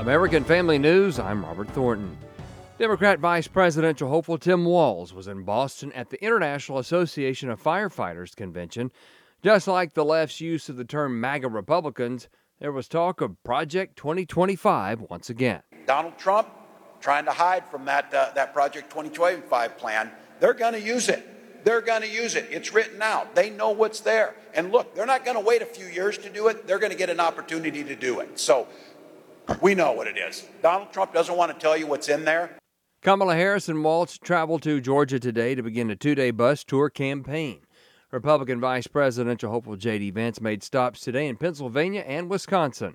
American Family News, I'm Robert Thornton. Democrat Vice Presidential hopeful Tim Walz was in Boston at the International Association of Firefighters convention. Just like the left's use of the term MAGA Republicans, there was talk of Project 2025 once again. Donald Trump trying to hide from that Project 2025 plan. They're going to use it. They're going to use it. It's written out. They know what's there. And look, they're not going to wait a few years to do it. They're going to get an opportunity to do it. So we know what it is. Donald Trump doesn't want to tell you what's in there. Kamala Harris and Walz traveled to Georgia today to begin a two-day bus tour campaign. Republican Vice Presidential hopeful J.D. Vance made stops today in Pennsylvania and Wisconsin.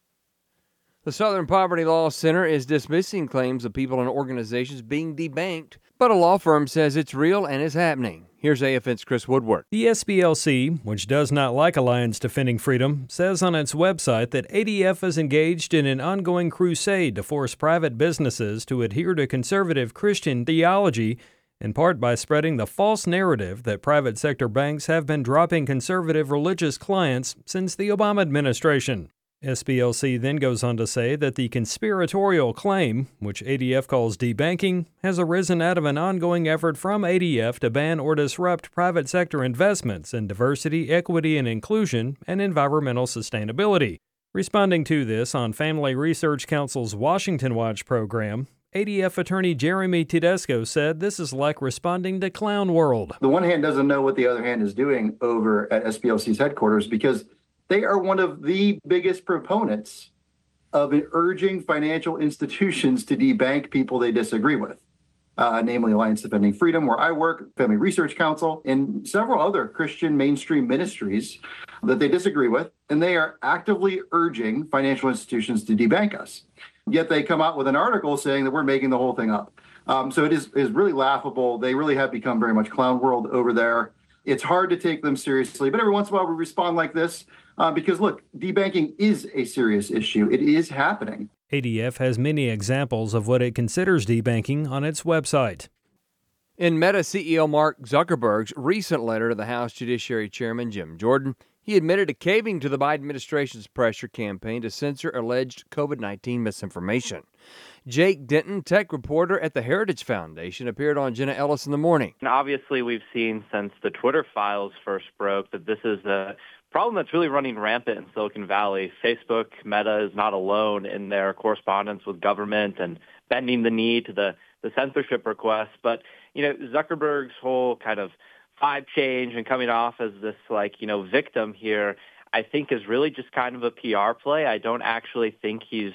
The Southern Poverty Law Center is dismissing claims of people and organizations being debanked, but a law firm says it's real and is happening. Here's AFN's Chris Woodward. The SPLC, which does not like Alliance Defending Freedom, says on its website that ADF is engaged in an ongoing crusade to force private businesses to adhere to conservative Christian theology, in part by spreading the false narrative that private sector banks have been dropping conservative religious clients since the Obama administration. SPLC then goes on to say that the conspiratorial claim, which ADF calls debanking, has arisen out of an ongoing effort from ADF to ban or disrupt private sector investments in diversity, equity and inclusion, and environmental sustainability. Responding to this on Family Research Council's Washington Watch program, ADF attorney Jeremy Tedesco said this is like responding to Clown World. The one hand doesn't know what the other hand is doing over at SPLC's headquarters because they are one of the biggest proponents of urging financial institutions to debank people they disagree with, namely Alliance Defending Freedom, where I work, Family Research Council, and several other Christian mainstream ministries that they disagree with, and they are actively urging financial institutions to debank us. Yet they come out with an article saying that we're making the whole thing up. So it is really laughable. They really have become very much Clown World over there. It's hard to take them seriously, but every once in a while we respond like this. Because, look, debanking is a serious issue. It is happening. ADF has many examples of what it considers debanking on its website. In Meta CEO Mark Zuckerberg's recent letter to the House Judiciary Chairman Jim Jordan, he admitted to caving to the Biden administration's pressure campaign to censor alleged COVID-19 misinformation. Jake Denton, tech reporter at the Heritage Foundation, appeared on Jenna Ellis in the Morning. And obviously, we've seen since the Twitter files first broke that this is a problem that's really running rampant in Silicon Valley. Facebook, Meta is not alone in their correspondence with government and bending the knee to the censorship requests. But, Zuckerberg's whole kind of vibe change and coming off as this, victim here, I think is really just kind of a PR play. I don't actually think he's,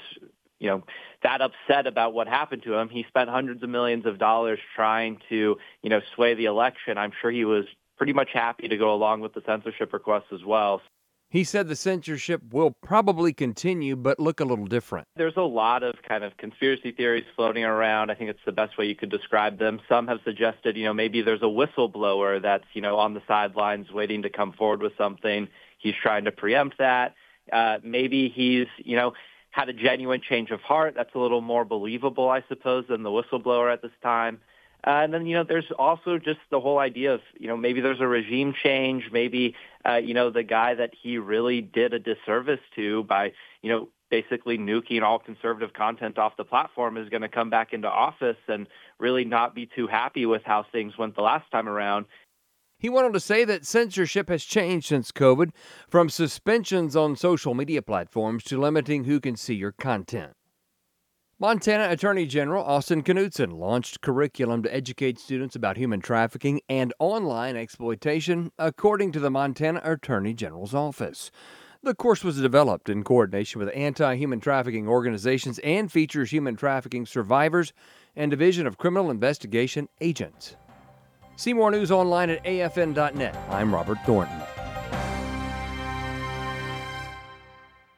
that upset about what happened to him. He spent hundreds of millions of dollars trying to, sway the election. I'm sure he was pretty much happy to go along with the censorship requests as well. He said the censorship will probably continue, but look a little different. There's a lot of kind of conspiracy theories floating around. I think it's the best way you could describe them. Some have suggested, maybe there's a whistleblower that's, on the sidelines waiting to come forward with something. He's trying to preempt that. Maybe he's, had a genuine change of heart. That's a little more believable, I suppose, than the whistleblower at this time. And then, there's also just the whole idea of, maybe there's a regime change. Maybe, the guy that he really did a disservice to by, basically nuking all conservative content off the platform is going to come back into office and really not be too happy with how things went the last time around. He went on to say that censorship has changed since COVID, from suspensions on social media platforms to limiting who can see your content. Montana Attorney General Austin Knudsen launched curriculum to educate students about human trafficking and online exploitation, according to the Montana Attorney General's office. The course was developed in coordination with anti-human trafficking organizations and features human trafficking survivors and Division of Criminal Investigation agents. See more news online at afn.net. I'm Robert Thornton.